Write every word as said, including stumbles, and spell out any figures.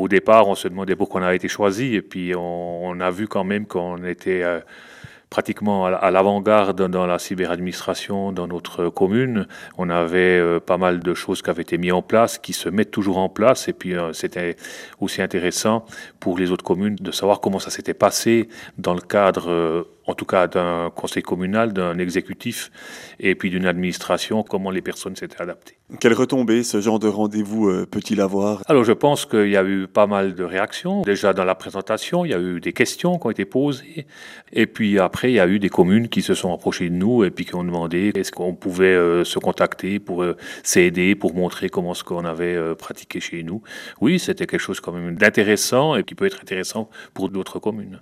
au départ, on se demandait pourquoi on a été choisi, et puis on, on a vu quand même qu'on était euh, pratiquement à l'avant-garde dans la cyberadministration dans notre commune. On avait euh, pas mal de choses qui avaient été mises en place, qui se mettent toujours en place. Et puis euh, c'était aussi intéressant pour les autres communes de savoir comment ça s'était passé dans le cadre, euh, en tout cas d'un conseil communal, d'un exécutif et puis d'une administration, comment les personnes s'étaient adaptées. Quelle retombée ce genre de rendez-vous euh, peut-il avoir? Alors je pense qu'il y a eu pas mal de réactions. Déjà dans la présentation, il y a eu des questions qui ont été posées. Et puis après, il y a eu des communes qui se sont approchées de nous et puis qui ont demandé est-ce qu'on pouvait euh, se contacter pour euh, s'aider, pour montrer comment ce qu'on avait euh, pratiqué chez nous. Oui, c'était quelque chose quand même d'intéressant et qui peut être intéressant pour d'autres communes.